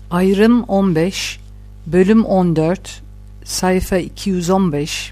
Ayrım 15, bölüm 14, sayfa 215.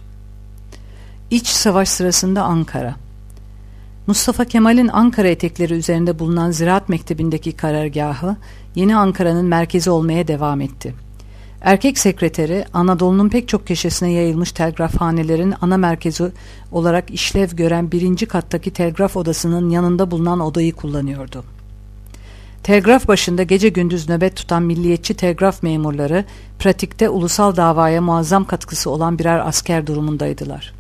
İç savaş sırasında Ankara. Mustafa Kemal'in Ankara etekleri üzerinde bulunan Ziraat Mektebi'ndeki karargahı, Yeni Ankara'nın merkezi olmaya devam etti. Erkek sekreteri, Anadolu'nun pek çok köşesine yayılmış telgrafhanelerin ana merkezi olarak işlev gören 1. kattaki telgraf odasının yanında bulunan odayı kullanıyordu. Telgraf başında gece gündüz nöbet tutan milliyetçi telgraf memurları, pratikte ulusal davaya muazzam katkısı olan birer asker durumundaydılar.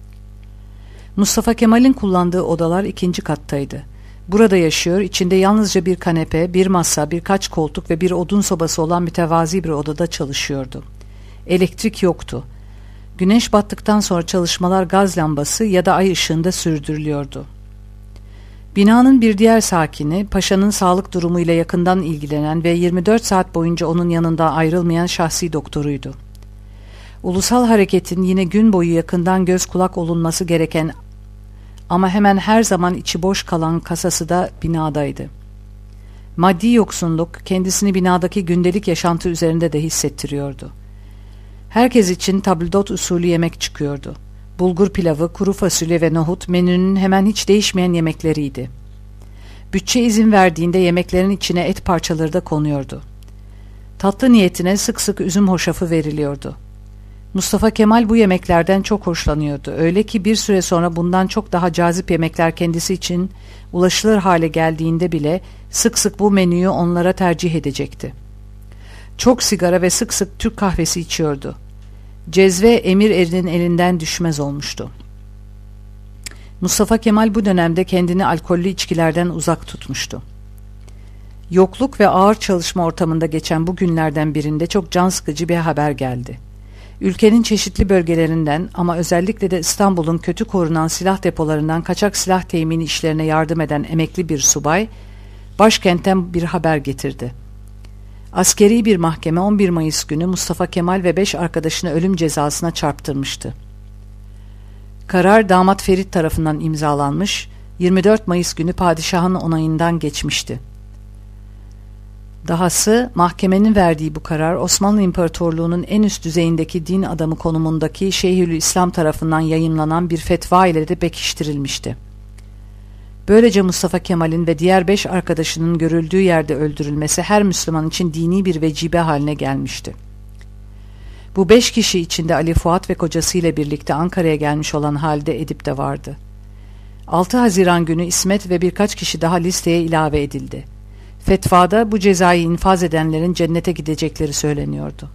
Mustafa Kemal'in kullandığı odalar 2. kattaydı. Burada yaşıyor, içinde yalnızca bir kanepe, bir masa, birkaç koltuk ve bir odun sobası olan mütevazi bir odada çalışıyordu. Elektrik yoktu. Güneş battıktan sonra çalışmalar gaz lambası ya da ay ışığında sürdürülüyordu. Binanın bir diğer sakini, paşanın sağlık durumuyla yakından ilgilenen ve 24 saat boyunca onun yanında ayrılmayan şahsi doktoruydu. Ulusal hareketin yine gün boyu yakından göz kulak olunması gereken ama hemen her zaman içi boş kalan kasası da binadaydı. Maddi yoksunluk kendisini binadaki gündelik yaşantı üzerinde de hissettiriyordu. Herkes için tabldot usulü yemek çıkıyordu. Bulgur pilavı, kuru fasulye ve nohut menünün hemen hiç değişmeyen yemekleriydi. Bütçe izin verdiğinde yemeklerin içine et parçaları da konuyordu. Tatlı niyetine sık sık üzüm hoşafı veriliyordu. Mustafa Kemal bu yemeklerden çok hoşlanıyordu. Öyle ki bir süre sonra bundan çok daha cazip yemekler kendisi için ulaşılır hale geldiğinde bile sık sık bu menüyü onlara tercih edecekti. Çok sigara ve sık sık Türk kahvesi içiyordu. Cezve emir erinin elinden düşmez olmuştu. Mustafa Kemal bu dönemde kendini alkollü içkilerden uzak tutmuştu. Yokluk ve ağır çalışma ortamında geçen bu günlerden birinde çok can sıkıcı bir haber geldi. Ülkenin çeşitli bölgelerinden ama özellikle de İstanbul'un kötü korunan silah depolarından kaçak silah temini işlerine yardım eden emekli bir subay, başkentten bir haber getirdi. Askeri bir mahkeme 11 Mayıs günü Mustafa Kemal ve 5 arkadaşını ölüm cezasına çarptırmıştı. Karar damat Ferit tarafından imzalanmış, 24 Mayıs günü padişahın onayından geçmişti. Dahası mahkemenin verdiği bu karar Osmanlı İmparatorluğu'nun en üst düzeyindeki din adamı konumundaki Şeyhülislam tarafından yayımlanan bir fetva ile de pekiştirilmişti. Böylece Mustafa Kemal'in ve diğer 5 arkadaşının görüldüğü yerde öldürülmesi her Müslüman için dini bir vecibe haline gelmişti. Bu 5 kişi içinde Ali Fuat ve kocasıyla birlikte Ankara'ya gelmiş olan Halide Edip de vardı. 6 Haziran günü İsmet ve birkaç kişi daha listeye ilave edildi. Fetvada bu cezayı infaz edenlerin cennete gidecekleri söyleniyordu.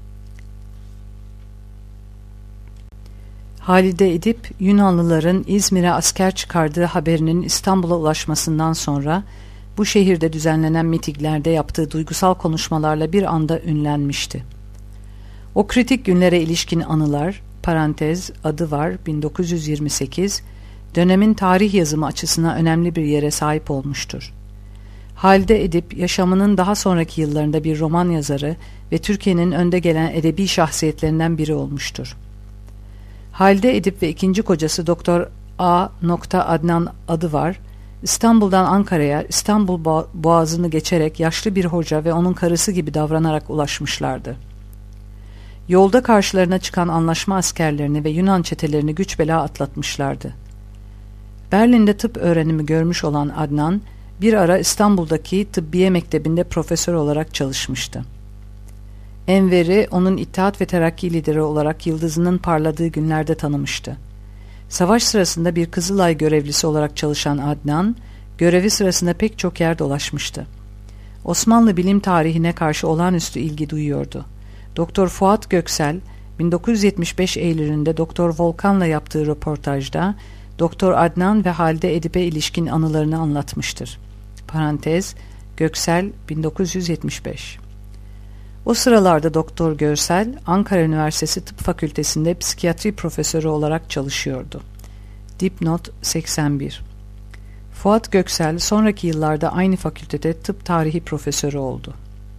Halide Edip, Yunanlıların İzmir'e asker çıkardığı haberinin İstanbul'a ulaşmasından sonra bu şehirde düzenlenen mitinglerde yaptığı duygusal konuşmalarla bir anda ünlenmişti. O kritik günlere ilişkin anılar, parantez, adı var 1928, dönemin tarih yazımı açısından önemli bir yere sahip olmuştur. Halide Edip, yaşamının daha sonraki yıllarında bir roman yazarı ve Türkiye'nin önde gelen edebi şahsiyetlerinden biri olmuştur. Halide Edip ve ikinci kocası Doktor A. Adnan adı var, İstanbul'dan Ankara'ya, İstanbul Boğazı'nı geçerek yaşlı bir hoca ve onun karısı gibi davranarak ulaşmışlardı. Yolda karşılarına çıkan anlaşma askerlerini ve Yunan çetelerini güç bela atlatmışlardı. Berlin'de tıp öğrenimi görmüş olan Adnan, bir ara İstanbul'daki tıbbiye mektebinde profesör olarak çalışmıştı. Enver'i onun İttihat ve Terakki lideri olarak yıldızının parladığı günlerde tanımıştı. Savaş sırasında bir Kızılay görevlisi olarak çalışan Adnan, görevi sırasında pek çok yer dolaşmıştı. Osmanlı bilim tarihine karşı olağanüstü ilgi duyuyordu. Doktor Fuat Göksel, 1975 Eylül'ünde Doktor Volkan'la yaptığı röportajda, Doktor Adnan ve Halide Edip'e ilişkin anılarını anlatmıştır. Parantez, Göksel 1975. O sıralarda Doktor Görsel, Ankara Üniversitesi Tıp Fakültesi'nde psikiyatri profesörü olarak çalışıyordu. Dipnot 81. Fuat Göksel sonraki yıllarda aynı fakültede tıp tarihi profesörü oldu.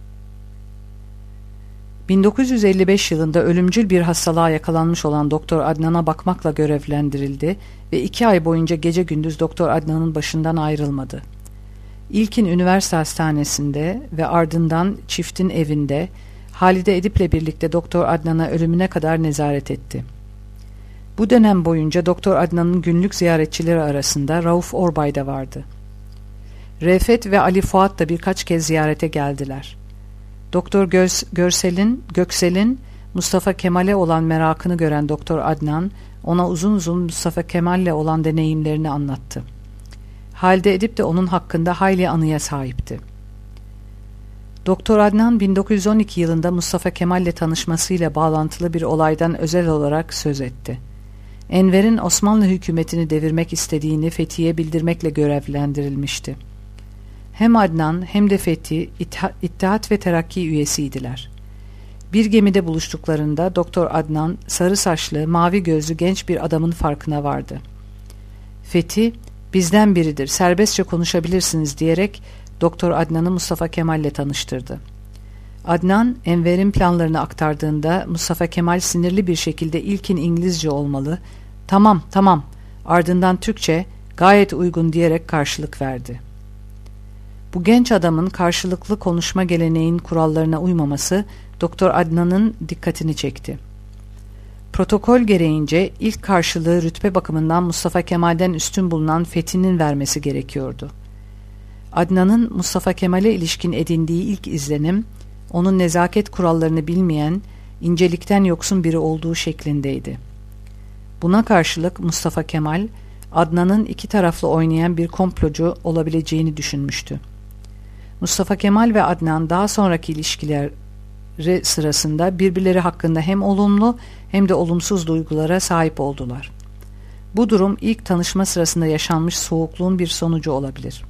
1955 yılında ölümcül bir hastalığa yakalanmış olan Doktor Adnan'a bakmakla görevlendirildi ve 2 ay boyunca gece gündüz Doktor Adnan'ın başından ayrılmadı. İlkin üniversite hastanesinde ve ardından çiftin evinde Halide Edip'le birlikte Doktor Adnan'a ölümüne kadar nezaret etti. Bu dönem boyunca Doktor Adnan'ın günlük ziyaretçileri arasında Rauf Orbay da vardı. Refet ve Ali Fuat da birkaç kez ziyarete geldiler. Doktor Göksel'in Mustafa Kemal'e olan merakını gören Doktor Adnan ona uzun uzun Mustafa Kemal'le olan deneyimlerini anlattı. Halide Edip de onun hakkında hayli anıya sahipti. Doktor Adnan 1912 yılında Mustafa Kemal'le tanışmasıyla bağlantılı bir olaydan özel olarak söz etti. Enver'in Osmanlı hükümetini devirmek istediğini Fethi'ye bildirmekle görevlendirilmişti. Hem Adnan hem de Fethi İttihat ve Terakki üyesiydiler. Bir gemide buluştuklarında Doktor Adnan sarı saçlı, mavi gözlü genç bir adamın farkına vardı. Fethi, "Bizden biridir, serbestçe konuşabilirsiniz" diyerek Doktor Adnan'ı Mustafa Kemal'le tanıştırdı. Adnan, Enver'in planlarını aktardığında Mustafa Kemal sinirli bir şekilde ilkin İngilizce olmalı, "Tamam, tamam", ardından Türkçe, "Gayet uygun" diyerek karşılık verdi. Bu genç adamın karşılıklı konuşma geleneğin kurallarına uymaması Doktor Adnan'ın dikkatini çekti. Protokol gereğince ilk karşılığı rütbe bakımından Mustafa Kemal'den üstün bulunan Fethi'nin vermesi gerekiyordu. Adnan'ın Mustafa Kemal'e ilişkin edindiği ilk izlenim, onun nezaket kurallarını bilmeyen, incelikten yoksun biri olduğu şeklindeydi. Buna karşılık Mustafa Kemal, Adnan'ın iki taraflı oynayan bir komplocu olabileceğini düşünmüştü. Mustafa Kemal ve Adnan daha sonraki ilişkileri sırasında birbirleri hakkında hem olumlu hem de olumsuz duygulara sahip oldular. Bu durum ilk tanışma sırasında yaşanmış soğukluğun bir sonucu olabilir.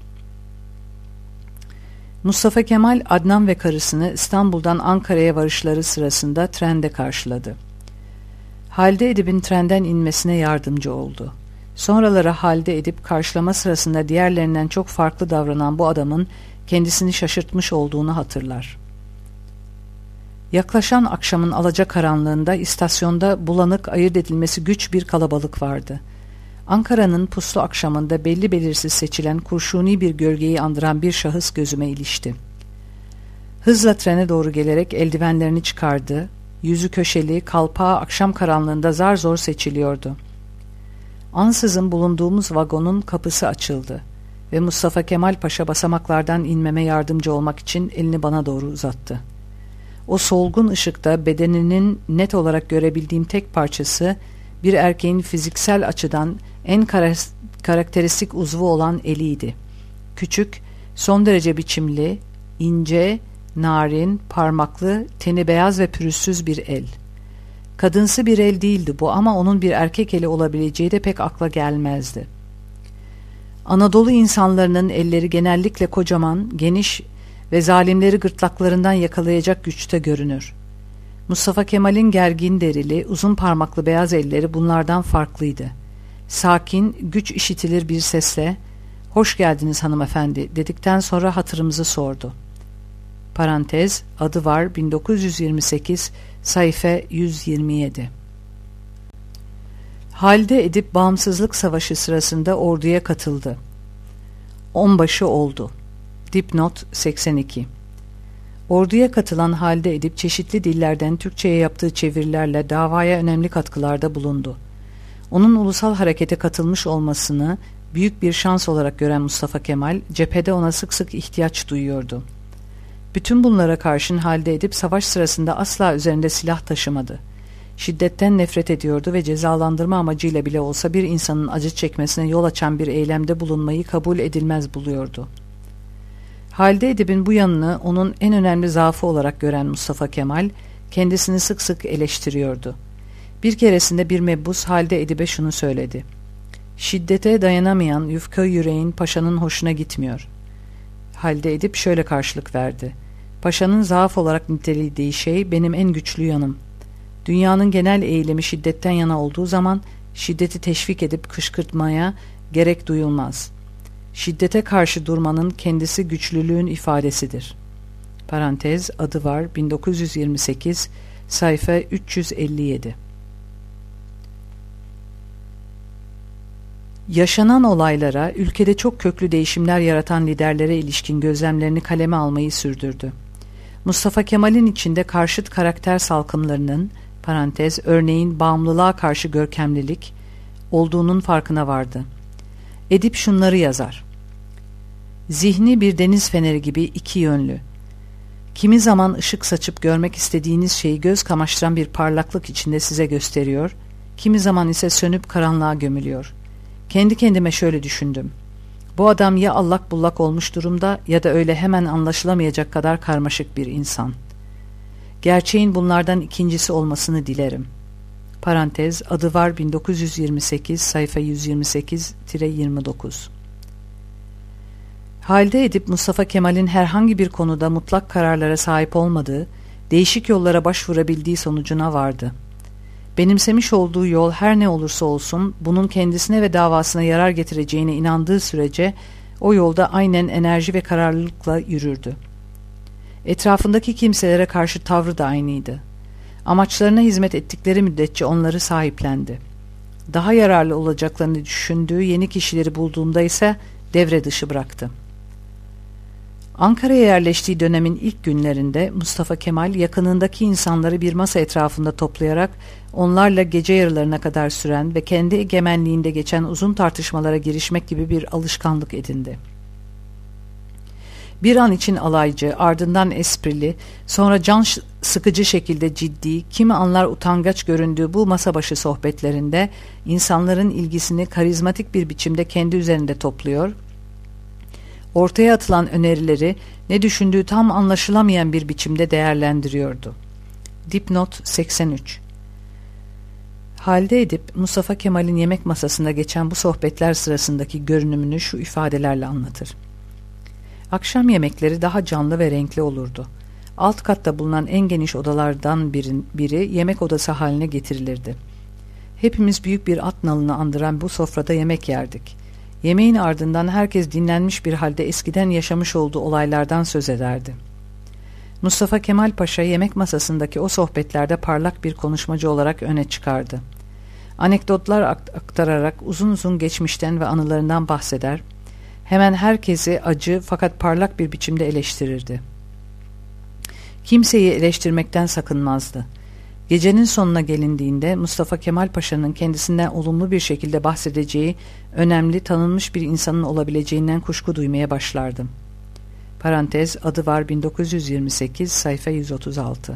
Mustafa Kemal, Adnan ve karısını İstanbul'dan Ankara'ya varışları sırasında trende karşıladı. Halide Edip'in trenden inmesine yardımcı oldu. Sonraları Halide Edip karşılama sırasında diğerlerinden çok farklı davranan bu adamın kendisini şaşırtmış olduğunu hatırlar. Yaklaşan akşamın alacakaranlığında istasyonda bulanık, ayırt edilmesi güç bir kalabalık vardı. Ankara'nın puslu akşamında belli belirsiz seçilen kurşuni bir gölgeyi andıran bir şahıs gözüme ilişti. Hızla trene doğru gelerek eldivenlerini çıkardı. Yüzü köşeli, kalpağı akşam karanlığında zar zor seçiliyordu. Ansızın bulunduğumuz vagonun kapısı açıldı ve Mustafa Kemal Paşa basamaklardan inmeme yardımcı olmak için elini bana doğru uzattı. O solgun ışıkta bedeninin net olarak görebildiğim tek parçası bir erkeğin fiziksel açıdan en karakteristik uzvu olan eliydi. Küçük, son derece biçimli, ince, narin, parmaklı, teni beyaz ve pürüzsüz bir el. Kadınsı bir el değildi bu ama onun bir erkek eli olabileceği de pek akla gelmezdi. Anadolu insanlarının elleri genellikle kocaman, geniş ve zalimleri gırtlaklarından yakalayacak güçte görünür. Mustafa Kemal'in gergin derili, uzun parmaklı beyaz elleri bunlardan farklıydı. Sakin, güç işitilir bir sesle "Hoş geldiniz hanımefendi" dedikten sonra hatırımızı sordu. Parantez, adı var 1928, sayfa 127. Halide Edip Bağımsızlık Savaşı sırasında orduya katıldı. Onbaşı oldu. Dipnot 82. Orduya katılan Halide Edip çeşitli dillerden Türkçe'ye yaptığı çevirilerle davaya önemli katkılarda bulundu. Onun ulusal harekete katılmış olmasını büyük bir şans olarak gören Mustafa Kemal, cephede ona sık sık ihtiyaç duyuyordu. Bütün bunlara karşın Halide Edip savaş sırasında asla üzerinde silah taşımadı. Şiddetten nefret ediyordu ve cezalandırma amacıyla bile olsa bir insanın acı çekmesine yol açan bir eylemde bulunmayı kabul edilmez buluyordu. Halide Edip'in bu yanını onun en önemli zaafı olarak gören Mustafa Kemal, kendisini sık sık eleştiriyordu. Bir keresinde bir mebus Halide Edip'e şunu söyledi: "Şiddete dayanamayan yufka yüreğin paşanın hoşuna gitmiyor." Halide Edip şöyle karşılık verdi: "Paşanın zaaf olarak nitelediği şey benim en güçlü yanım. Dünyanın genel eğilimi şiddetten yana olduğu zaman şiddeti teşvik edip kışkırtmaya gerek duyulmaz. Şiddete karşı durmanın kendisi güçlülüğün ifadesidir." Parantez, adı var 1928, sayfa 357. Yaşanan olaylara, ülkede çok köklü değişimler yaratan liderlere ilişkin gözlemlerini kaleme almayı sürdürdü. Mustafa Kemal'in içinde karşıt karakter salkımlarının, örneğin bağımlılığa karşı görkemlilik, olduğunun farkına vardı. Edip şunları yazar: Zihni bir deniz feneri gibi iki yönlü. Kimi zaman ışık saçıp görmek istediğiniz şeyi göz kamaştıran bir parlaklık içinde size gösteriyor, kimi zaman ise sönüp karanlığa gömülüyor. Kendi kendime şöyle düşündüm: bu adam ya allak bullak olmuş durumda ya da öyle hemen anlaşılamayacak kadar karmaşık bir insan. Gerçeğin bunlardan ikincisi olmasını dilerim. Adı var 1928 sayfa 128-29. Halde Edip Mustafa Kemal'in herhangi bir konuda mutlak kararlara sahip olmadığı, değişik yollara başvurabildiği sonucuna vardı. Benimsemiş olduğu yol her ne olursa olsun bunun kendisine ve davasına yarar getireceğine inandığı sürece o yolda aynen enerji ve kararlılıkla yürürdü. Etrafındaki kimselere karşı tavrı da aynıydı. Amaçlarına hizmet ettikleri müddetçe onları sahiplendi. Daha yararlı olacaklarını düşündüğü yeni kişileri bulduğunda ise devre dışı bıraktı. Ankara'ya yerleştiği dönemin ilk günlerinde Mustafa Kemal yakınındaki insanları bir masa etrafında toplayarak onlarla gece yarılarına kadar süren ve kendi egemenliğinde geçen uzun tartışmalara girişmek gibi bir alışkanlık edindi. Bir an için alaycı, ardından esprili, sonra can sıkıcı şekilde ciddi, kimi anlar utangaç göründüğü bu masa başı sohbetlerinde insanların ilgisini karizmatik bir biçimde kendi üzerinde topluyor, ortaya atılan önerileri ne düşündüğü tam anlaşılamayan bir biçimde değerlendiriyordu. Dipnot 83. Halde Edip, Mustafa Kemal'in yemek masasında geçen bu sohbetler sırasındaki görünümünü şu ifadelerle anlatır. Akşam yemekleri daha canlı ve renkli olurdu. Alt katta bulunan en geniş odalardan biri yemek odası haline getirilirdi. Hepimiz büyük bir at nalını andıran bu sofrada yemek yerdik. Yemeğin ardından herkes dinlenmiş bir halde eskiden yaşamış olduğu olaylardan söz ederdi. Mustafa Kemal Paşa yemek masasındaki o sohbetlerde parlak bir konuşmacı olarak öne çıkardı. Anekdotlar aktararak uzun uzun geçmişten ve anılarından bahseder, hemen herkesi acı fakat parlak bir biçimde eleştirirdi. Kimseyi eleştirmekten sakınmazdı. Gecenin sonuna gelindiğinde Mustafa Kemal Paşa'nın kendisinden olumlu bir şekilde bahsedeceği önemli, tanınmış bir insanın olabileceğinden kuşku duymaya başlardım. Adı var 1928 sayfa 136.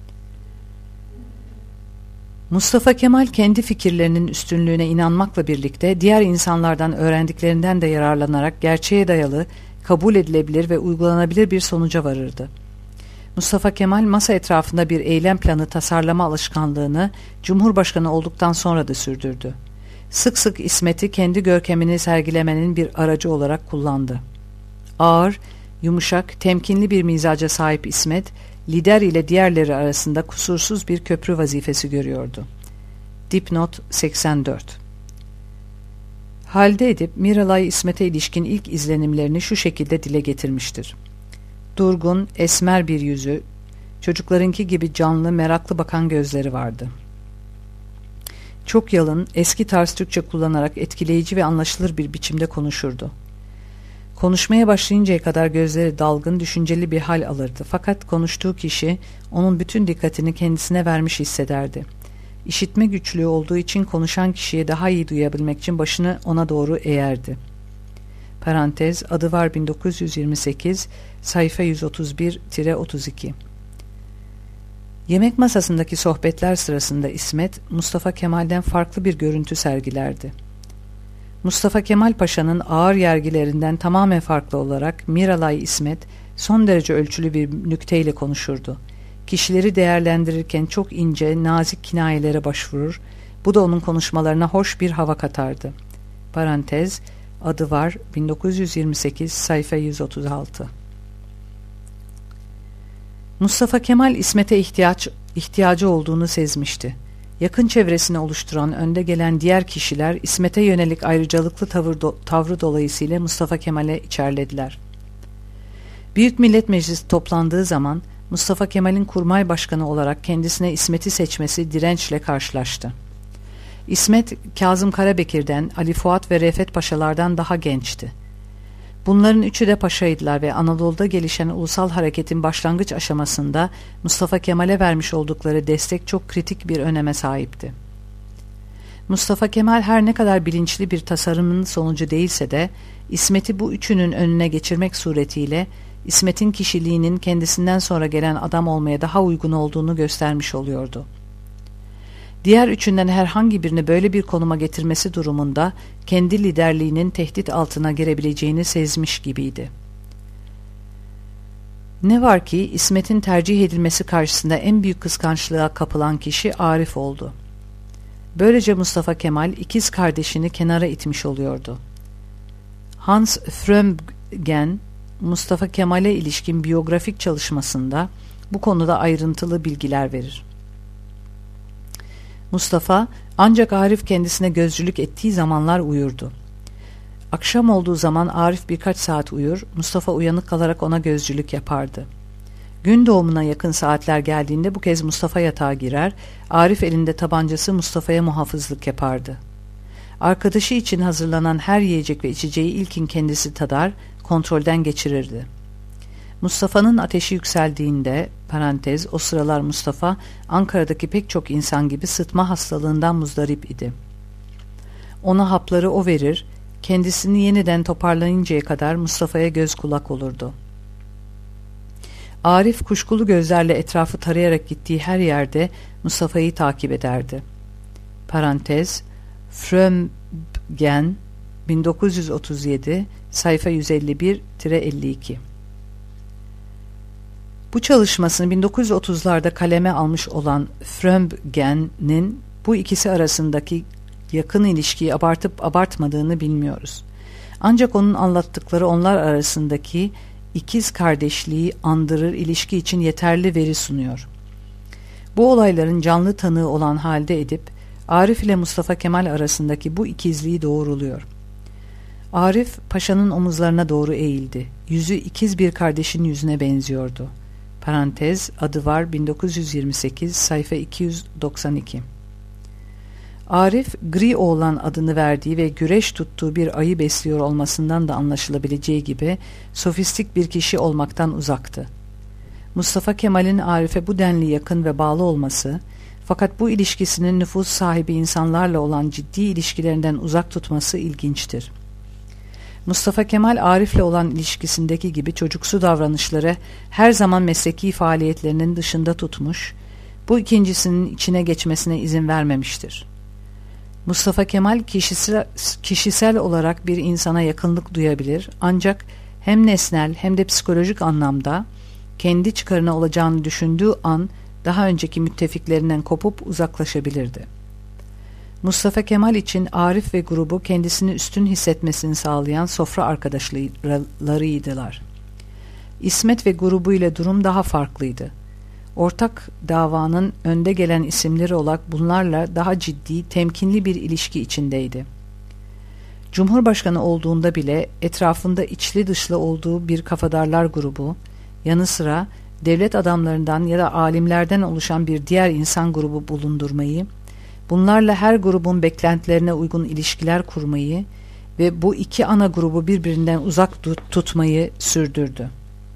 Mustafa Kemal kendi fikirlerinin üstünlüğüne inanmakla birlikte diğer insanlardan öğrendiklerinden de yararlanarak gerçeğe dayalı, kabul edilebilir ve uygulanabilir bir sonuca varırdı. Mustafa Kemal masa etrafında bir eylem planı tasarlama alışkanlığını Cumhurbaşkanı olduktan sonra da sürdürdü. Sık sık İsmet'i kendi görkemini sergilemenin bir aracı olarak kullandı. Ağır, yumuşak, temkinli bir mizaca sahip İsmet, lider ile diğerleri arasında kusursuz bir köprü vazifesi görüyordu. Dipnot 84. Halde Edip, Miralay İsmet'e ilişkin ilk izlenimlerini şu şekilde dile getirmiştir. Durgun, esmer bir yüzü, çocuklarınki gibi canlı, meraklı bakan gözleri vardı. Çok yalın, eski tarz Türkçe kullanarak etkileyici ve anlaşılır bir biçimde konuşurdu. Konuşmaya başlayıncaya kadar gözleri dalgın, düşünceli bir hal alırdı. Fakat konuştuğu kişi onun bütün dikkatini kendisine vermiş hissederdi. İşitme güçlüğü olduğu için konuşan kişiye daha iyi duyabilmek için başını ona doğru eğerdi. Adı var 1928 sayfa 131-32. Yemek masasındaki sohbetler sırasında İsmet, Mustafa Kemal'den farklı bir görüntü sergilerdi. Mustafa Kemal Paşa'nın ağır yergilerinden tamamen farklı olarak Miralay İsmet son derece ölçülü bir nükteyle konuşurdu. Kişileri değerlendirirken çok ince, nazik kinayelere başvurur, bu da onun konuşmalarına hoş bir hava katardı. Adı var 1928 sayfa 136. Mustafa Kemal İsmet'e ihtiyacı olduğunu sezmişti. Yakın çevresini oluşturan önde gelen diğer kişiler İsmet'e yönelik ayrıcalıklı tavrı dolayısıyla Mustafa Kemal'e içerlediler. Büyük Millet Meclisi toplandığı zaman Mustafa Kemal'in kurmay başkanı olarak kendisine İsmet'i seçmesi dirençle karşılaştı. İsmet, Kazım Karabekir'den, Ali Fuat ve Refet Paşalardan daha gençti. Bunların üçü de paşaydılar ve Anadolu'da gelişen ulusal hareketin başlangıç aşamasında Mustafa Kemal'e vermiş oldukları destek çok kritik bir öneme sahipti. Mustafa Kemal her ne kadar bilinçli bir tasarımın sonucu değilse de İsmet'i bu üçünün önüne geçirmek suretiyle İsmet'in kişiliğinin kendisinden sonra gelen adam olmaya daha uygun olduğunu göstermiş oluyordu. Diğer üçünden herhangi birini böyle bir konuma getirmesi durumunda kendi liderliğinin tehdit altına girebileceğini sezmiş gibiydi. Ne var ki İsmet'in tercih edilmesi karşısında en büyük kıskançlığa kapılan kişi Arif oldu. Böylece Mustafa Kemal ikiz kardeşini kenara itmiş oluyordu. Hans Frömgen, Mustafa Kemal'e ilişkin biyografik çalışmasında bu konuda ayrıntılı bilgiler verir. Mustafa ancak Arif kendisine gözcülük ettiği zamanlar uyurdu. Akşam olduğu zaman Arif birkaç saat uyur, Mustafa uyanık kalarak ona gözcülük yapardı. Gün doğumuna yakın saatler geldiğinde bu kez Mustafa yatağa girer, Arif elinde tabancası Mustafa'ya muhafızlık yapardı. Arkadaşı için hazırlanan her yiyecek ve içeceği ilkin kendisi tadar, kontrolden geçirirdi. Mustafa'nın ateşi yükseldiğinde, o sıralar Mustafa, Ankara'daki pek çok insan gibi sıtma hastalığından muzdarip idi. Ona hapları o verir, kendisini yeniden toparlayıncaya kadar Mustafa'ya göz kulak olurdu. Arif kuşkulu gözlerle etrafı tarayarak gittiği her yerde Mustafa'yı takip ederdi. Frömgen 1937 sayfa 151-52. Bu çalışmasını 1930'larda kaleme almış olan Frömgen'in bu ikisi arasındaki yakın ilişkiyi abartıp abartmadığını bilmiyoruz. Ancak onun anlattıkları onlar arasındaki ikiz kardeşliği andırır ilişki için yeterli veri sunuyor. Bu olayların canlı tanığı olan halde edip Arif ile Mustafa Kemal arasındaki bu ikizliği doğruluyor. Arif paşanın omuzlarına doğru eğildi. Yüzü ikiz bir kardeşin yüzüne benziyordu. Adı var 1928 sayfa 292. Arif, Gri Oğlan adını verdiği ve güreş tuttuğu bir ayı besliyor olmasından da anlaşılabileceği gibi sofistik bir kişi olmaktan uzaktı. Mustafa Kemal'in Arif'e bu denli yakın ve bağlı olması, fakat bu ilişkisinin nüfuz sahibi insanlarla olan ciddi ilişkilerinden uzak tutması ilginçtir. Mustafa Kemal Arif'le olan ilişkisindeki gibi çocuksu davranışları her zaman mesleki faaliyetlerinin dışında tutmuş, bu ikincisinin içine geçmesine izin vermemiştir. Mustafa Kemal kişisel olarak bir insana yakınlık duyabilir, ancak hem nesnel hem de psikolojik anlamda kendi çıkarına olacağını düşündüğü an daha önceki müttefiklerinden kopup uzaklaşabilirdi. Mustafa Kemal için Arif ve grubu kendisini üstün hissetmesini sağlayan sofra arkadaşlarıydılar. İsmet ve grubu ile durum daha farklıydı. Ortak davanın önde gelen isimleri olarak bunlarla daha ciddi, temkinli bir ilişki içindeydi. Cumhurbaşkanı olduğunda bile etrafında içli dışlı olduğu bir kafadarlar grubu, yanı sıra devlet adamlarından ya da alimlerden oluşan bir diğer insan grubu bulundurmayı, bunlarla her grubun beklentilerine uygun ilişkiler kurmayı ve bu iki ana grubu birbirinden uzak tutmayı sürdürdü.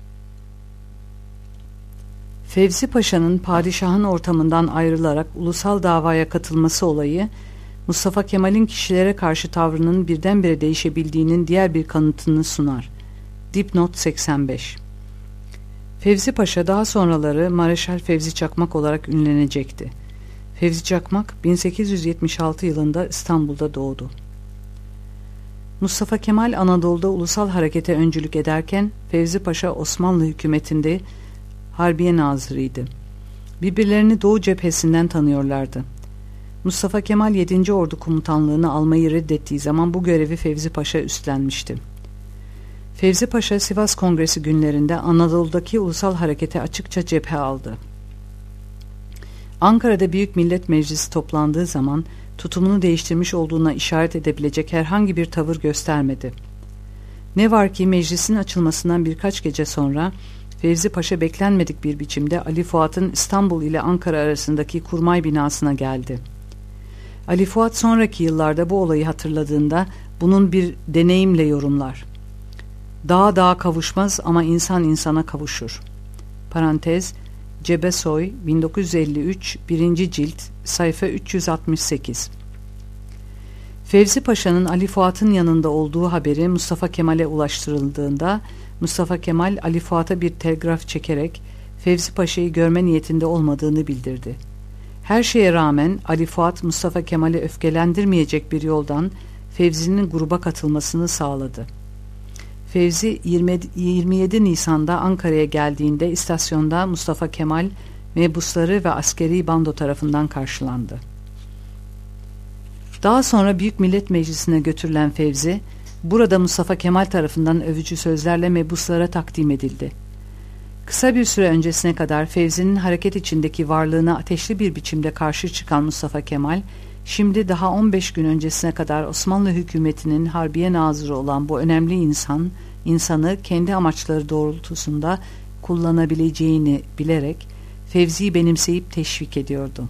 Fevzi Paşa'nın padişahın ortamından ayrılarak ulusal davaya katılması olayı, Mustafa Kemal'in kişilere karşı tavrının birdenbire değişebildiğinin diğer bir kanıtını sunar. Dipnot 85. Fevzi Paşa daha sonraları Mareşal Fevzi Çakmak olarak ünlenecekti. Fevzi Çakmak 1876 yılında İstanbul'da doğdu. Mustafa Kemal Anadolu'da ulusal harekete öncülük ederken Fevzi Paşa Osmanlı hükümetinde Harbiye Nazırıydı. Birbirlerini Doğu cephesinden tanıyorlardı. Mustafa Kemal 7. Ordu komutanlığını almayı reddettiği zaman bu görevi Fevzi Paşa üstlenmişti. Fevzi Paşa Sivas Kongresi günlerinde Anadolu'daki ulusal harekete açıkça cephe aldı. Ankara'da Büyük Millet Meclisi toplandığı zaman tutumunu değiştirmiş olduğuna işaret edebilecek herhangi bir tavır göstermedi. Ne var ki meclisin açılmasından birkaç gece sonra Fevzi Paşa beklenmedik bir biçimde Ali Fuat'ın İstanbul ile Ankara arasındaki kurmay binasına geldi. Ali Fuat sonraki yıllarda bu olayı hatırladığında bunun bir deneyimle yorumlar. Dağ dağa kavuşmaz ama insan insana kavuşur. Parantez, Cebesoy 1953 1. cilt sayfa 368. Fevzi Paşa'nın Ali Fuat'ın yanında olduğu haberi Mustafa Kemal'e ulaştırıldığında Mustafa Kemal Ali Fuat'a bir telgraf çekerek Fevzi Paşa'yı görme niyetinde olmadığını bildirdi. Her şeye rağmen Ali Fuat Mustafa Kemal'i öfkelendirmeyecek bir yoldan Fevzi'nin gruba katılmasını sağladı. Fevzi 27 Nisan'da Ankara'ya geldiğinde istasyonda Mustafa Kemal mebusları ve askeri bando tarafından karşılandı. Daha sonra Büyük Millet Meclisi'ne götürülen Fevzi, burada Mustafa Kemal tarafından övücü sözlerle mebuslara takdim edildi. Kısa bir süre öncesine kadar Fevzi'nin hareket içindeki varlığına ateşli bir biçimde karşı çıkan Mustafa Kemal, şimdi daha 15 gün öncesine kadar Osmanlı hükümetinin harbiye nazırı olan bu önemli insanı kendi amaçları doğrultusunda kullanabileceğini bilerek Fevzi'yi benimseyip teşvik ediyordu.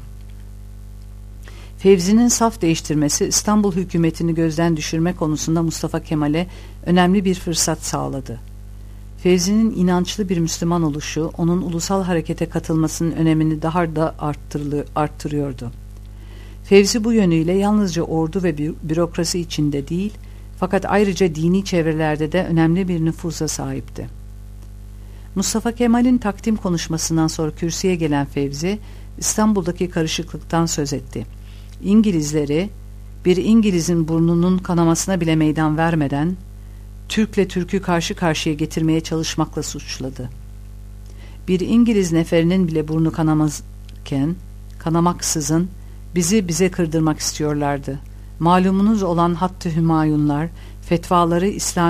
Fevzi'nin saf değiştirmesi İstanbul hükümetini gözden düşürme konusunda Mustafa Kemal'e önemli bir fırsat sağladı. Fevzi'nin inançlı bir Müslüman oluşu onun ulusal harekete katılmasının önemini daha da arttırıyordu. Fevzi bu yönüyle yalnızca ordu ve bürokrasi içinde değil, fakat ayrıca dini çevrelerde de önemli bir nüfuza sahipti. Mustafa Kemal'in takdim konuşmasından sonra kürsüye gelen Fevzi, İstanbul'daki karışıklıktan söz etti. İngilizleri, bir İngiliz'in burnunun kanamasına bile meydan vermeden, Türk'le Türk'ü karşı karşıya getirmeye çalışmakla suçladı. Bir İngiliz neferinin bile burnu kanamaksızın, bize kırdırmak istiyorlardı. Malumunuz olan Hattı Hümayunlar, fetvaları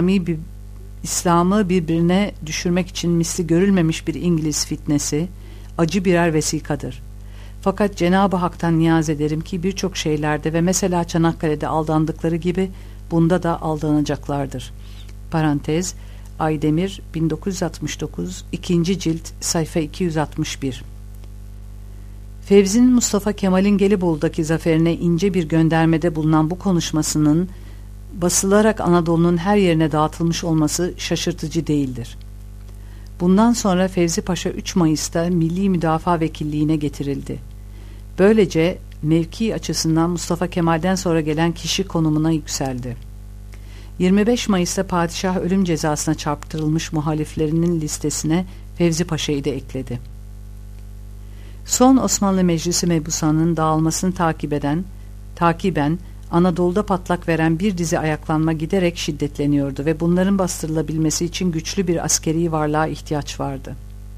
İslam'ı birbirine düşürmek için misli görülmemiş bir İngiliz fitnesi, acı birer vesikadır. Fakat Cenab-ı Hak'tan niyaz ederim ki birçok şeylerde ve mesela Çanakkale'de aldandıkları gibi bunda da aldanacaklardır. Parantez, Aydemir 1969 2. cilt sayfa 261. Fevzi'nin Mustafa Kemal'in Gelibolu'daki zaferine ince bir göndermede bulunan bu konuşmasının basılarak Anadolu'nun her yerine dağıtılmış olması şaşırtıcı değildir. Bundan sonra Fevzi Paşa 3 Mayıs'ta Milli Müdafaa Vekilliğine getirildi. Böylece mevki açısından Mustafa Kemal'den sonra gelen kişi konumuna yükseldi. 25 Mayıs'ta padişah ölüm cezasına çarptırılmış muhaliflerinin listesine Fevzi Paşa'yı da ekledi. Son Osmanlı Meclisi mebusanın dağılmasını takiben Anadolu'da patlak veren bir dizi ayaklanma giderek şiddetleniyordu ve bunların bastırılabilmesi için güçlü bir askeri varlığa ihtiyaç vardı.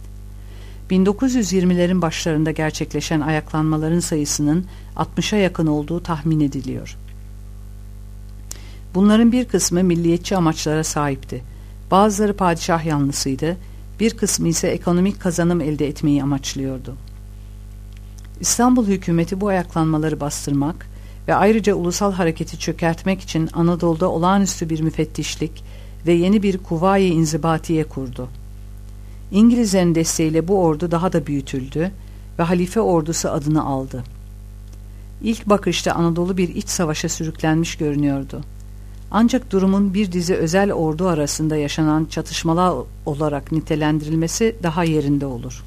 1920'lerin başlarında gerçekleşen ayaklanmaların sayısının 60'a yakın olduğu tahmin ediliyor. Bunların bir kısmı milliyetçi amaçlara sahipti. Bazıları padişah yanlısıydı, bir kısmı ise ekonomik kazanım elde etmeyi amaçlıyordu. İstanbul hükümeti bu ayaklanmaları bastırmak ve ayrıca ulusal hareketi çökertmek için Anadolu'da olağanüstü bir müfettişlik ve yeni bir kuvayi inzibatiye kurdu. İngilizlerin desteğiyle bu ordu daha da büyütüldü ve halife ordusu adını aldı. İlk bakışta Anadolu bir iç savaşa sürüklenmiş görünüyordu. Ancak durumun bir dizi özel ordu arasında yaşanan çatışmalar olarak nitelendirilmesi daha yerinde olur.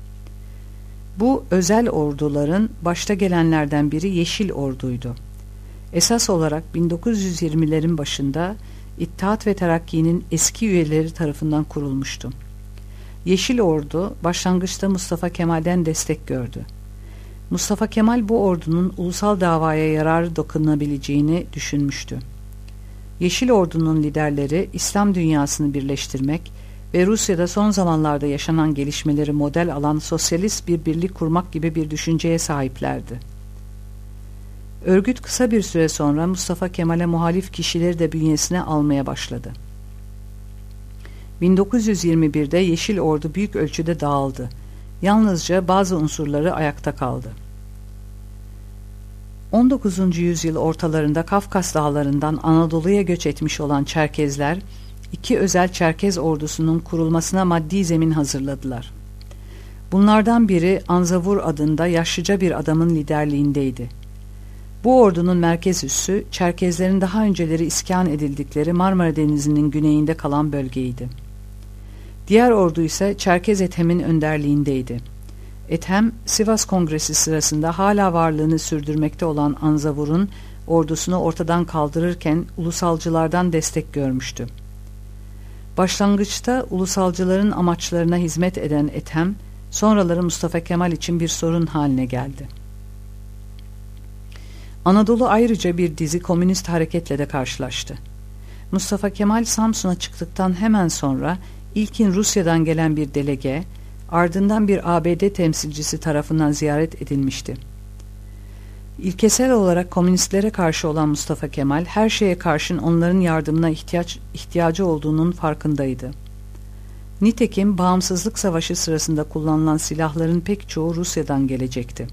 Bu özel orduların başta gelenlerden biri Yeşil Ordu'ydu. Esas olarak 1920'lerin başında İttihat ve Terakki'nin eski üyeleri tarafından kurulmuştu. Yeşil Ordu başlangıçta Mustafa Kemal'den destek gördü. Mustafa Kemal bu ordunun ulusal davaya yararı dokunabileceğini düşünmüştü. Yeşil Ordu'nun liderleri İslam dünyasını birleştirmek ve Rusya'da son zamanlarda yaşanan gelişmeleri model alan sosyalist bir birlik kurmak gibi bir düşünceye sahiplerdi. Örgüt kısa bir süre sonra Mustafa Kemal'e muhalif kişileri de bünyesine almaya başladı. 1921'de Yeşil Ordu büyük ölçüde dağıldı. Yalnızca bazı unsurları ayakta kaldı. 19. yüzyıl ortalarında Kafkas dağlarından Anadolu'ya göç etmiş olan Çerkezler, iki özel Çerkez ordusunun kurulmasına maddi zemin hazırladılar. Bunlardan biri Anzavur adında yaşlıca bir adamın liderliğindeydi. Bu ordunun merkez üssü Çerkezlerin daha önceleri iskan edildikleri Marmara Denizi'nin güneyinde kalan bölgeydi. Diğer ordu ise Çerkez Ethem'in önderliğindeydi. Ethem, Sivas Kongresi sırasında hala varlığını sürdürmekte olan Anzavur'un ordusunu ortadan kaldırırken ulusalcılardan destek görmüştü. Başlangıçta ulusalcıların amaçlarına hizmet eden Ethem, sonraları Mustafa Kemal için bir sorun haline geldi. Anadolu ayrıca bir dizi komünist hareketle de karşılaştı. Mustafa Kemal Samsun'a çıktıktan hemen sonra ilkin Rusya'dan gelen bir delege, ardından bir ABD temsilcisi tarafından ziyaret edilmişti. İlkesel olarak komünistlere karşı olan Mustafa Kemal, her şeye karşın onların yardımına ihtiyacı olduğunun farkındaydı. Nitekim Bağımsızlık Savaşı sırasında kullanılan silahların pek çoğu Rusya'dan gelecekti.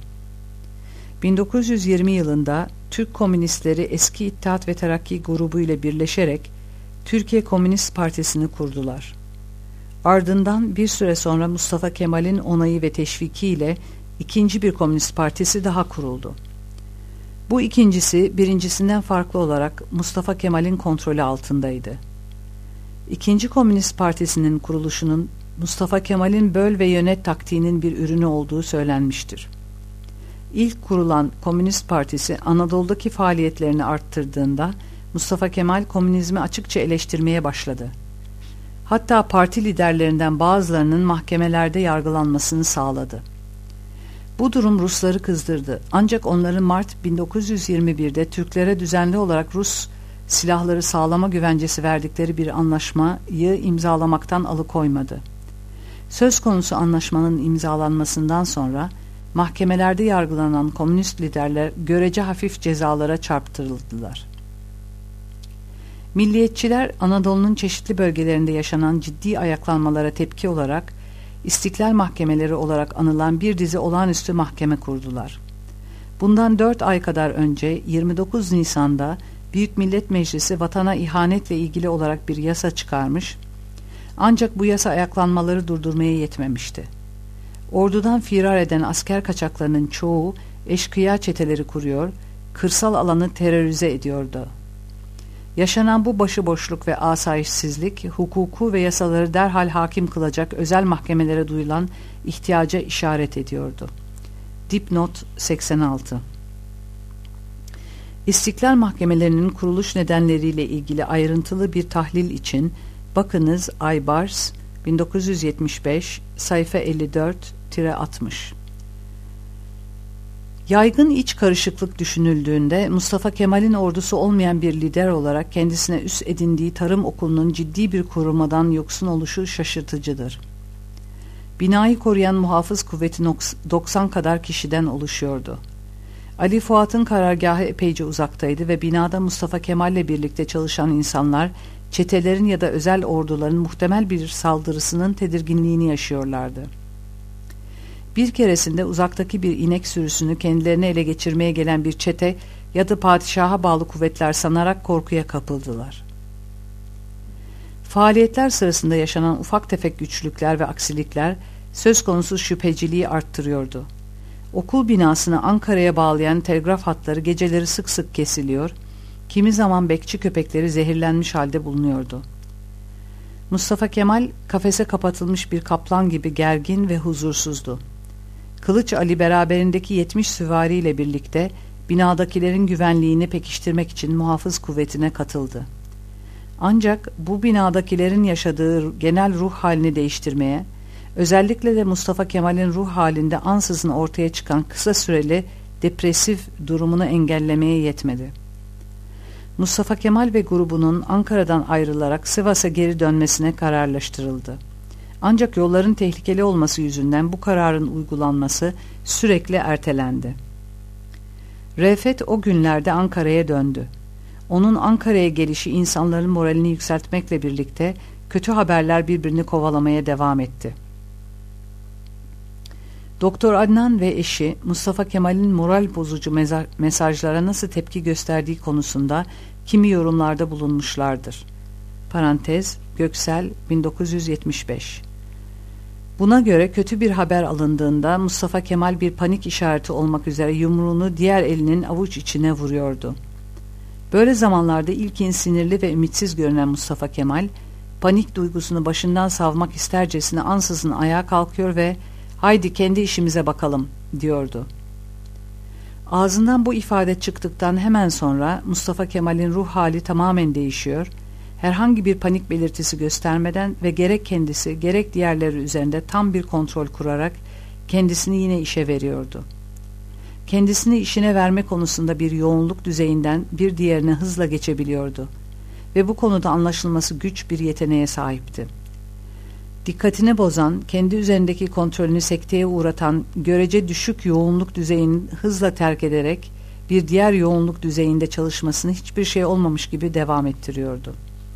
1920 yılında Türk komünistleri Eski İttihat ve Terakki grubu ile birleşerek Türkiye Komünist Partisi'ni kurdular. Ardından bir süre sonra Mustafa Kemal'in onayı ve teşvikiyle ikinci bir komünist partisi daha kuruldu. Bu ikincisi birincisinden farklı olarak Mustafa Kemal'in kontrolü altındaydı. İkinci Komünist Partisi'nin kuruluşunun Mustafa Kemal'in böl ve yönet taktiğinin bir ürünü olduğu söylenmiştir. İlk kurulan Komünist Partisi Anadolu'daki faaliyetlerini arttırdığında Mustafa Kemal komünizmi açıkça eleştirmeye başladı. Hatta parti liderlerinden bazılarının mahkemelerde yargılanmasını sağladı. Bu durum Rusları kızdırdı. Ancak onların Mart 1921'de Türklere düzenli olarak Rus silahları sağlama güvencesi verdikleri bir anlaşmayı imzalamaktan alıkoymadı. Söz konusu anlaşmanın imzalanmasından sonra mahkemelerde yargılanan komünist liderler görece hafif cezalara çarptırıldılar. Milliyetçiler Anadolu'nun çeşitli bölgelerinde yaşanan ciddi ayaklanmalara tepki olarak İstiklal Mahkemeleri olarak anılan bir dizi olağanüstü mahkeme kurdular. Bundan 4 ay kadar önce 29 Nisan'da Büyük Millet Meclisi vatana ihanetle ilgili olarak bir yasa çıkarmış, ancak bu yasa ayaklanmaları durdurmaya yetmemişti. Ordudan firar eden asker kaçaklarının çoğu eşkıya çeteleri kuruyor, kırsal alanı terörize ediyordu. Yaşanan bu başıboşluk ve asayişsizlik, hukuku ve yasaları derhal hakim kılacak özel mahkemelere duyulan ihtiyaca işaret ediyordu. Dipnot 86. İstiklal Mahkemelerinin kuruluş nedenleriyle ilgili ayrıntılı bir tahlil için bakınız Aybars 1975 sayfa 54-60. Yaygın iç karışıklık düşünüldüğünde Mustafa Kemal'in ordusu olmayan bir lider olarak kendisine üs edindiği tarım okulunun ciddi bir korumadan yoksun oluşu şaşırtıcıdır. Binayı koruyan muhafız kuvveti 90 kadar kişiden oluşuyordu. Ali Fuat'ın karargahı epeyce uzaktaydı ve binada Mustafa Kemal'le birlikte çalışan insanlar çetelerin ya da özel orduların muhtemel bir saldırısının tedirginliğini yaşıyorlardı. Bir keresinde uzaktaki bir inek sürüsünü kendilerine ele geçirmeye gelen bir çete ya da padişaha bağlı kuvvetler sanarak korkuya kapıldılar. Faaliyetler sırasında yaşanan ufak tefek güçlükler ve aksilikler söz konusu şüpheciliği arttırıyordu. Okul binasını Ankara'ya bağlayan telgraf hatları geceleri sık sık kesiliyor, kimi zaman bekçi köpekleri zehirlenmiş halde bulunuyordu. Mustafa Kemal kafese kapatılmış bir kaplan gibi gergin ve huzursuzdu. Kılıç Ali beraberindeki 70 süvariyle birlikte binadakilerin güvenliğini pekiştirmek için muhafız kuvvetine katıldı. Ancak bu binadakilerin yaşadığı genel ruh halini değiştirmeye, özellikle de Mustafa Kemal'in ruh halinde ansızın ortaya çıkan kısa süreli depresif durumunu engellemeye yetmedi. Mustafa Kemal ve grubunun Ankara'dan ayrılarak Sivas'a geri dönmesine kararlaştırıldı. Ancak yolların tehlikeli olması yüzünden bu kararın uygulanması sürekli ertelendi. Refet o günlerde Ankara'ya döndü. Onun Ankara'ya gelişi insanların moralini yükseltmekle birlikte kötü haberler birbirini kovalamaya devam etti. Doktor Adnan ve eşi Mustafa Kemal'in moral bozucu mesajlara nasıl tepki gösterdiği konusunda kimi yorumlarda bulunmuşlardır. Parantez Göksel 1975. Buna göre kötü bir haber alındığında Mustafa Kemal bir panik işareti olmak üzere yumruğunu diğer elinin avuç içine vuruyordu. Böyle zamanlarda ilkin sinirli ve ümitsiz görünen Mustafa Kemal, panik duygusunu başından savmak istercesine ansızın ayağa kalkıyor ve "Haydi kendi işimize bakalım" diyordu. Ağzından bu ifade çıktıktan hemen sonra Mustafa Kemal'in ruh hali tamamen değişiyor, herhangi bir panik belirtisi göstermeden ve gerek kendisi gerek diğerleri üzerinde tam bir kontrol kurarak kendisini yine işe veriyordu. Kendisini işine verme konusunda bir yoğunluk düzeyinden bir diğerine hızla geçebiliyordu ve bu konuda anlaşılması güç bir yeteneğe sahipti. Dikkatini bozan, kendi üzerindeki kontrolünü sekteye uğratan görece düşük yoğunluk düzeyini hızla terk ederek bir diğer yoğunluk düzeyinde çalışmasını hiçbir şey olmamış gibi devam ettiriyordu.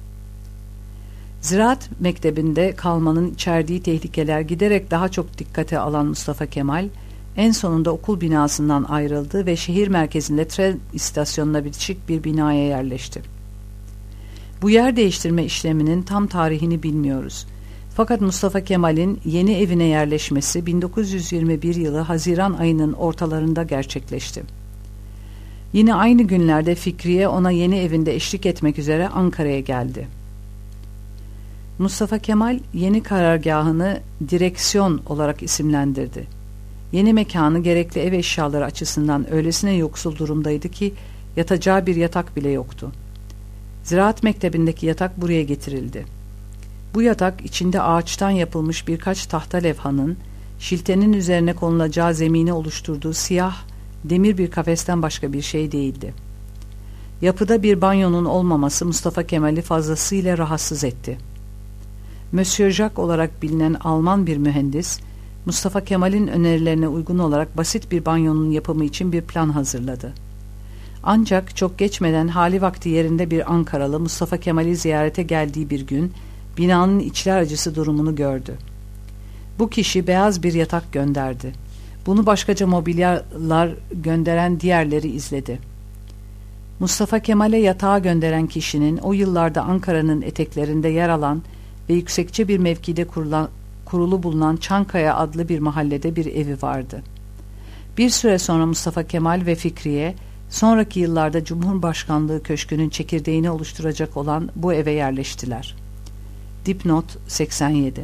Ziraat mektebinde kalmanın içerdiği tehlikeler giderek daha çok dikkate alan Mustafa Kemal, en sonunda okul binasından ayrıldı ve şehir merkezinde tren istasyonuna bitişik bir binaya yerleşti. Bu yer değiştirme işleminin tam tarihini bilmiyoruz. Fakat Mustafa Kemal'in yeni evine yerleşmesi 1921 yılı Haziran ayının ortalarında gerçekleşti. Yine aynı günlerde Fikriye ona yeni evinde eşlik etmek üzere Ankara'ya geldi. Mustafa Kemal yeni karargahını direksiyon olarak isimlendirdi. Yeni mekanı gerekli ev eşyaları açısından öylesine yoksul durumdaydı ki yatacağı bir yatak bile yoktu. Ziraat mektebindeki yatak buraya getirildi. Bu yatak içinde ağaçtan yapılmış birkaç tahta levhanın, şiltenin üzerine konulacağı zemini oluşturduğu siyah, demir bir kafesten başka bir şey değildi. Yapıda bir banyonun olmaması Mustafa Kemal'i fazlasıyla rahatsız etti. Monsieur Jacques olarak bilinen Alman bir mühendis, Mustafa Kemal'in önerilerine uygun olarak basit bir banyonun yapımı için bir plan hazırladı. Ancak çok geçmeden hali vakti yerinde bir Ankaralı Mustafa Kemal'i ziyarete geldiği bir gün binanın içler acısı durumunu gördü. Bu kişi beyaz bir yatak gönderdi. Bunu başkaca mobilyalar gönderen diğerleri izledi. Mustafa Kemal'e yatağı gönderen kişinin o yıllarda Ankara'nın eteklerinde yer alan ve yüksekçe bir mevkide kurulu bulunan Çankaya adlı bir mahallede bir evi vardı. Bir süre sonra Mustafa Kemal ve Fikriye, sonraki yıllarda Cumhurbaşkanlığı Köşkü'nün çekirdeğini oluşturacak olan bu eve yerleştiler. Dipnot 87.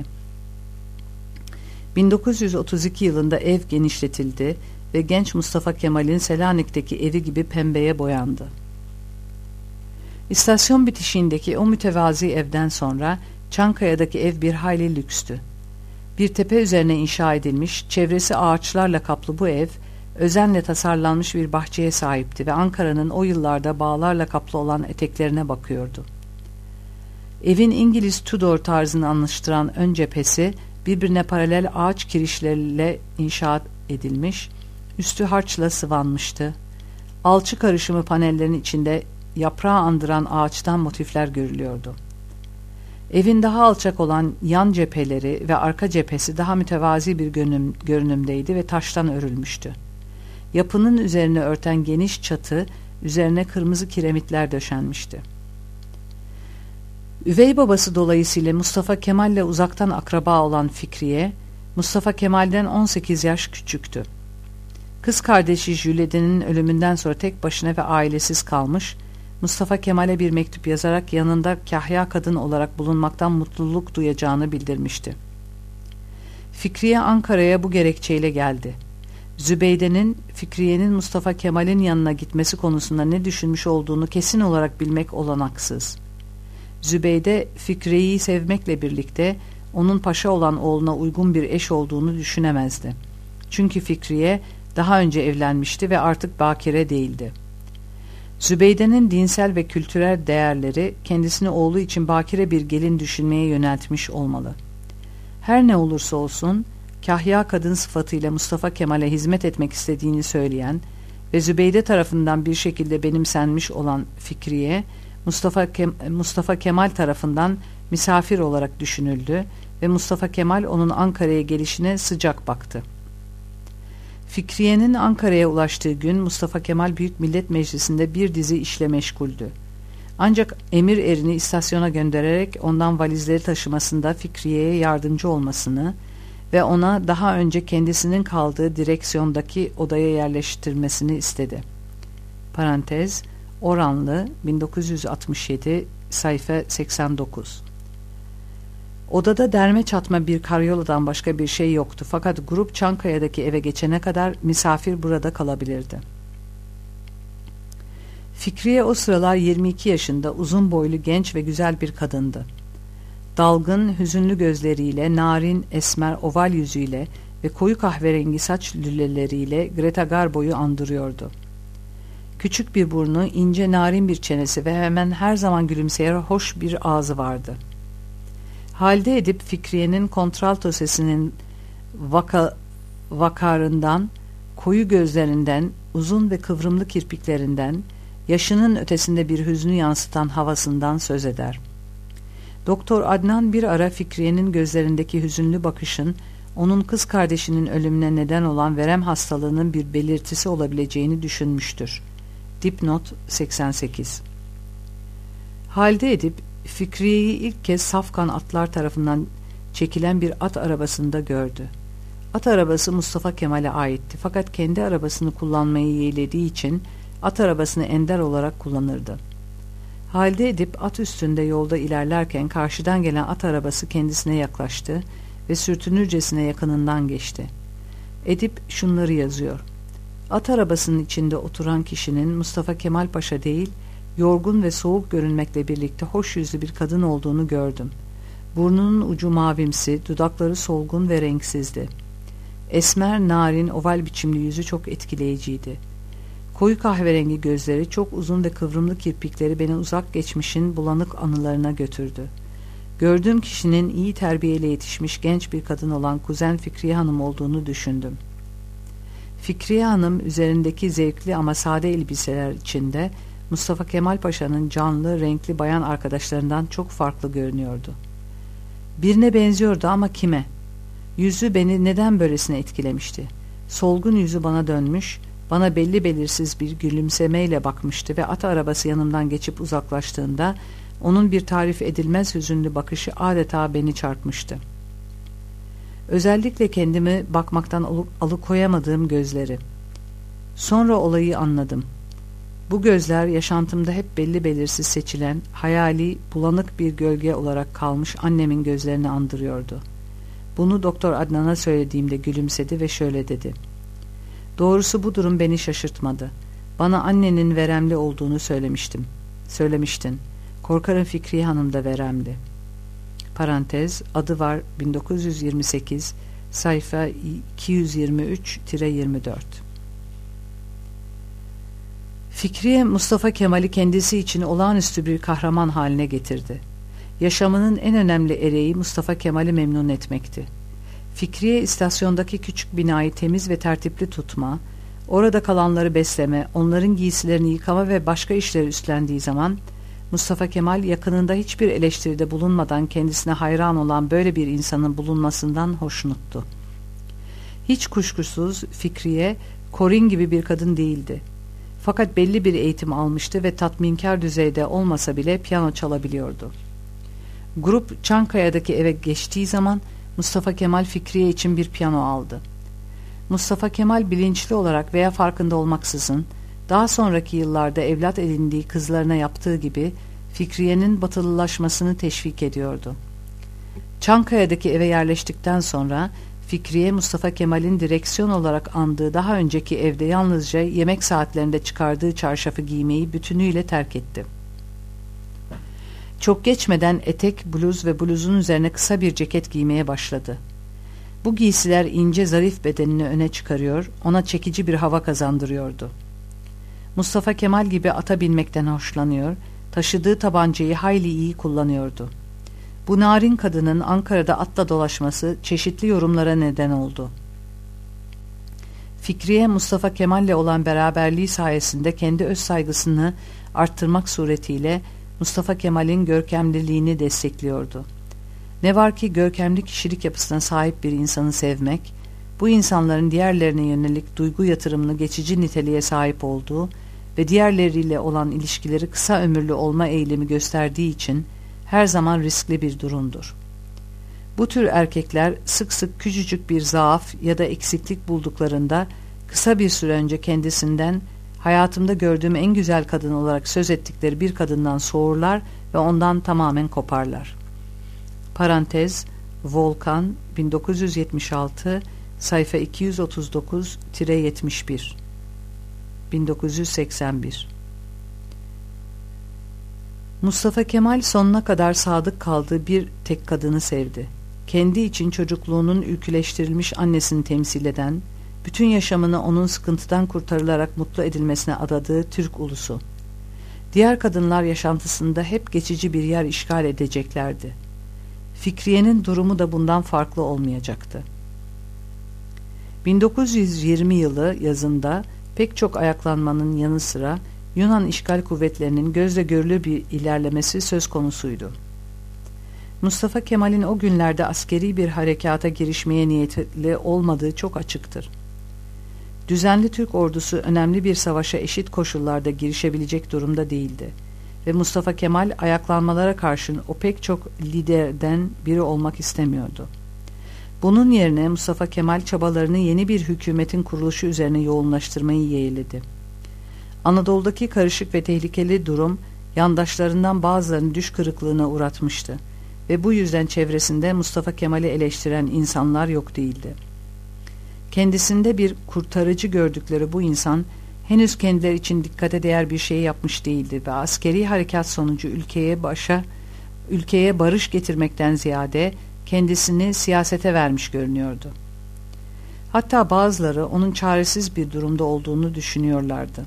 1932 yılında ev genişletildi ve genç Mustafa Kemal'in Selanik'teki evi gibi pembeye boyandı. İstasyon bitişiğindeki o mütevazi evden sonra Çankaya'daki ev bir hayli lükstü. Bir tepe üzerine inşa edilmiş, çevresi ağaçlarla kaplı bu ev, özenle tasarlanmış bir bahçeye sahipti ve Ankara'nın o yıllarda bağlarla kaplı olan eteklerine bakıyordu. Evin İngiliz Tudor tarzını anlaştıran ön cephesi birbirine paralel ağaç kirişleriyle inşaat edilmiş, üstü harçla sıvanmıştı. Alçı karışımı panellerin içinde yaprağı andıran ağaçtan motifler görülüyordu. Evin daha alçak olan yan cepheleri ve arka cephesi daha mütevazi bir görünümdeydi ve taştan örülmüştü. Yapının üzerine örten geniş çatı, üzerine kırmızı kiremitler döşenmişti. Üvey babası dolayısıyla Mustafa Kemal'le uzaktan akraba olan Fikriye, Mustafa Kemal'den 18 yaş küçüktü. Kız kardeşi Jülide'nin ölümünden sonra tek başına ve ailesiz kalmış, Mustafa Kemal'e bir mektup yazarak yanında kahya kadın olarak bulunmaktan mutluluk duyacağını bildirmişti. Fikriye Ankara'ya bu gerekçeyle geldi. Zübeyde'nin Fikriye'nin Mustafa Kemal'in yanına gitmesi konusunda ne düşünmüş olduğunu kesin olarak bilmek olanaksız. Zübeyde Fikriye'yi sevmekle birlikte onun paşa olan oğluna uygun bir eş olduğunu düşünemezdi. Çünkü Fikriye daha önce evlenmişti ve artık bakire değildi. Zübeyde'nin dinsel ve kültürel değerleri kendisini oğlu için bakire bir gelin düşünmeye yöneltmiş olmalı. Her ne olursa olsun kahya kadın sıfatıyla Mustafa Kemal'e hizmet etmek istediğini söyleyen ve Zübeyde tarafından bir şekilde benimsenmiş olan Fikriye, Mustafa Kemal tarafından misafir olarak düşünüldü ve Mustafa Kemal onun Ankara'ya gelişine sıcak baktı. Fikriye'nin Ankara'ya ulaştığı gün Mustafa Kemal Büyük Millet Meclisi'nde bir dizi işle meşguldü. Ancak emir erini istasyona göndererek ondan valizleri taşımasında Fikriye'ye yardımcı olmasını ve ona daha önce kendisinin kaldığı direksiyondaki odaya yerleştirmesini istedi. Parantez, Oranlı, 1967, sayfa 89. Odada derme çatma bir karyoladan başka bir şey yoktu, fakat grup Çankaya'daki eve geçene kadar misafir burada kalabilirdi. Fikriye o sıralar 22 yaşında, uzun boylu, genç ve güzel bir kadındı. Dalgın, hüzünlü gözleriyle, narin, esmer, oval yüzüyle ve koyu kahverengi saç lüleleriyle Greta Garbo'yu andırıyordu. Küçük bir burnu, ince, narin bir çenesi ve hemen her zaman gülümseyen hoş bir ağzı vardı. Halide Edip, Fikriye'nin kontralto sesinin vakarından, koyu gözlerinden, uzun ve kıvrımlı kirpiklerinden, yaşının ötesinde bir hüznü yansıtan havasından söz eder. Doktor Adnan bir ara Fikriye'nin gözlerindeki hüzünlü bakışın, onun kız kardeşinin ölümüne neden olan verem hastalığının bir belirtisi olabileceğini düşünmüştür. Dipnot 88. Halide Edip, Fikriye'yi ilk kez safkan atlar tarafından çekilen bir at arabasında gördü. At arabası Mustafa Kemal'e aitti, fakat kendi arabasını kullanmayı yeğlediği için at arabasını ender olarak kullanırdı. Halide Edip at üstünde yolda ilerlerken karşıdan gelen at arabası kendisine yaklaştı ve sürtünürcesine yakınından geçti. Edip şunları yazıyor: At arabasının içinde oturan kişinin Mustafa Kemal Paşa değil, yorgun ve soğuk görünmekle birlikte hoş yüzlü bir kadın olduğunu gördüm. Burnunun ucu mavimsi, dudakları solgun ve renksizdi. Esmer, narin, oval biçimli yüzü çok etkileyiciydi. Koyu kahverengi gözleri, çok uzun ve kıvrımlı kirpikleri beni uzak geçmişin bulanık anılarına götürdü. Gördüğüm kişinin iyi terbiyeyle yetişmiş genç bir kadın olan kuzen Fikriye Hanım olduğunu düşündüm. Fikriye Hanım üzerindeki zevkli ama sade elbiseler içinde Mustafa Kemal Paşa'nın canlı, renkli bayan arkadaşlarından çok farklı görünüyordu. Birine benziyordu ama kime? Yüzü beni neden böylesine etkilemişti? Solgun yüzü bana dönmüş, bana belli belirsiz bir gülümsemeyle bakmıştı ve at arabası yanımdan geçip uzaklaştığında onun bir tarif edilmez hüzünlü bakışı adeta beni çarpmıştı. Özellikle kendimi bakmaktan alıkoyamadığım gözleri. Sonra olayı anladım. Bu gözler yaşantımda hep belli belirsiz seçilen, hayali, bulanık bir gölge olarak kalmış annemin gözlerini andırıyordu. Bunu Doktor Adnan'a söylediğimde gülümsedi ve şöyle dedi: Doğrusu bu durum beni şaşırtmadı. Bana annenin veremli olduğunu söylemiştin. Korkarım Fikriye Hanım da veremli. Parantez, adı var 1928, sayfa 223-24. Fikriye, Mustafa Kemal'i kendisi için olağanüstü bir kahraman haline getirdi. Yaşamının en önemli ereği Mustafa Kemal'i memnun etmekti. Fikriye, istasyondaki küçük binayı temiz ve tertipli tutma, orada kalanları besleme, onların giysilerini yıkama ve başka işleri üstlendiği zaman, Mustafa Kemal yakınında hiçbir eleştiride bulunmadan kendisine hayran olan böyle bir insanın bulunmasından hoşnuttu. Hiç kuşkusuz Fikriye, Corinne gibi bir kadın değildi. Fakat belli bir eğitim almıştı ve tatminkar düzeyde olmasa bile piyano çalabiliyordu. Grup Çankaya'daki eve geçtiği zaman Mustafa Kemal Fikriye için bir piyano aldı. Mustafa Kemal bilinçli olarak veya farkında olmaksızın daha sonraki yıllarda evlat edindiği kızlarına yaptığı gibi Fikriye'nin batılılaşmasını teşvik ediyordu. Çankaya'daki eve yerleştikten sonra Fikriye, Mustafa Kemal'in direksiyon olarak andığı daha önceki evde yalnızca yemek saatlerinde çıkardığı çarşafı giymeyi bütünüyle terk etti. Çok geçmeden etek, bluz ve bluzun üzerine kısa bir ceket giymeye başladı. Bu giysiler ince, zarif bedenini öne çıkarıyor, ona çekici bir hava kazandırıyordu. Mustafa Kemal gibi ata binmekten hoşlanıyor, taşıdığı tabancayı hayli iyi kullanıyordu. Bu narin kadının Ankara'da atla dolaşması çeşitli yorumlara neden oldu. Fikriye, Mustafa Kemal'le olan beraberliği sayesinde kendi öz saygısını arttırmak suretiyle Mustafa Kemal'in görkemliliğini destekliyordu. Ne var ki görkemli kişilik yapısına sahip bir insanı sevmek, bu insanların diğerlerine yönelik duygu yatırımını geçici niteliğe sahip olduğu ve diğerleriyle olan ilişkileri kısa ömürlü olma eğilimi gösterdiği için her zaman riskli bir durumdur. Bu tür erkekler sık sık küçücük bir zaaf ya da eksiklik bulduklarında kısa bir süre önce kendisinden hayatımda gördüğüm en güzel kadın olarak söz ettikleri bir kadından soğurlar ve ondan tamamen koparlar. Parantez Volkan 1976 sayfa 239-71 1981. Mustafa Kemal sonuna kadar sadık kaldığı bir tek kadını sevdi. Kendi için çocukluğunun ülküleştirilmiş annesini temsil eden, bütün yaşamını onun sıkıntıdan kurtarılarak mutlu edilmesine adadığı Türk ulusu. Diğer kadınlar yaşantısında hep geçici bir yer işgal edeceklerdi. Fikriye'nin durumu da bundan farklı olmayacaktı. 1920 yılı yazında pek çok ayaklanmanın yanı sıra Yunan işgal kuvvetlerinin gözle görülür bir ilerlemesi söz konusuydu. Mustafa Kemal'in o günlerde askeri bir harekata girişmeye niyetli olmadığı çok açıktır. Düzenli Türk ordusu önemli bir savaşa eşit koşullarda girişebilecek durumda değildi ve Mustafa Kemal ayaklanmalara karşın o pek çok liderden biri olmak istemiyordu. Bunun yerine Mustafa Kemal çabalarını yeni bir hükümetin kuruluşu üzerine yoğunlaştırmayı yeğledi. Anadolu'daki karışık ve tehlikeli durum yandaşlarından bazılarını düş kırıklığına uğratmıştı ve bu yüzden çevresinde Mustafa Kemal'i eleştiren insanlar yok değildi. Kendisinde bir kurtarıcı gördükleri bu insan henüz kendileri için dikkate değer bir şey yapmış değildi ve askeri harekat sonucu ülkeye barış getirmekten ziyade kendisini siyasete vermiş görünüyordu. Hatta bazıları onun çaresiz bir durumda olduğunu düşünüyorlardı.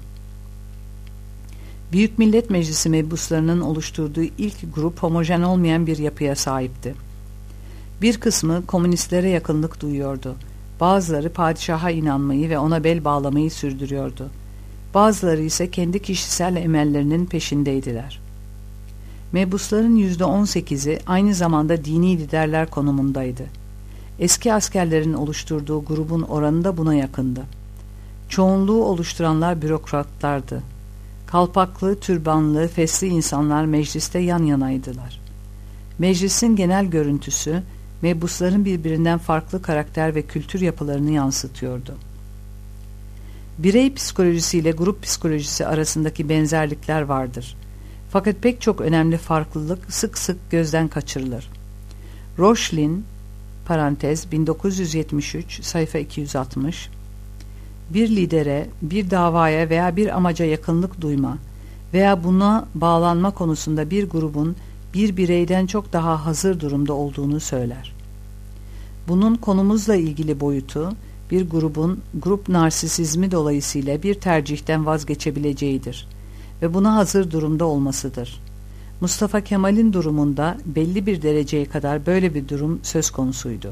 Büyük Millet Meclisi mebuslarının oluşturduğu ilk grup homojen olmayan bir yapıya sahipti. Bir kısmı komünistlere yakınlık duyuyordu. Bazıları padişaha inanmayı ve ona bel bağlamayı sürdürüyordu. Bazıları ise kendi kişisel emellerinin peşindeydiler. Mebusların %18'i aynı zamanda dini liderler konumundaydı. Eski askerlerin oluşturduğu grubun oranı da buna yakındı. Çoğunluğu oluşturanlar bürokratlardı. Kalpaklı, türbanlı, fesli insanlar mecliste yan yanaydılar. Meclisin genel görüntüsü, mebusların birbirinden farklı karakter ve kültür yapılarını yansıtıyordu. Birey psikolojisiyle grup psikolojisi arasındaki benzerlikler vardır. Fakat pek çok önemli farklılık sık sık gözden kaçırılır. Rochlin, parantez 1973, sayfa 260, bir lidere, bir davaya veya bir amaca yakınlık duyma veya buna bağlanma konusunda bir grubun bir bireyden çok daha hazır durumda olduğunu söyler. Bunun konumuzla ilgili boyutu, bir grubun grup narsisizmi dolayısıyla bir tercihten vazgeçebileceğidir ve buna hazır durumda olmasıdır. Mustafa Kemal'in durumunda belli bir dereceye kadar böyle bir durum söz konusuydu.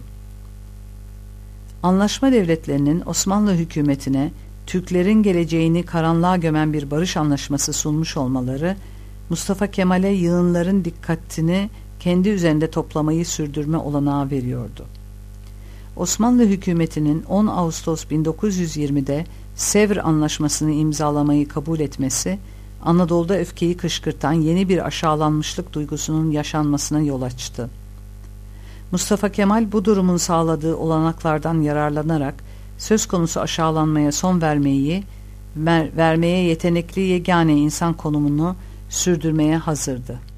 Anlaşma devletlerinin Osmanlı hükümetine Türklerin geleceğini karanlığa gömen bir barış anlaşması sunmuş olmaları, Mustafa Kemal'e yığınların dikkatini kendi üzerinde toplamayı sürdürme olanağı veriyordu. Osmanlı hükümetinin 10 Ağustos 1920'de Sevr Anlaşması'nı imzalamayı kabul etmesi, Anadolu'da öfkeyi kışkırtan yeni bir aşağılanmışlık duygusunun yaşanmasına yol açtı. Mustafa Kemal bu durumun sağladığı olanaklardan yararlanarak söz konusu aşağılanmaya son vermeye yetenekli yegane insan konumunu sürdürmeye hazırdı.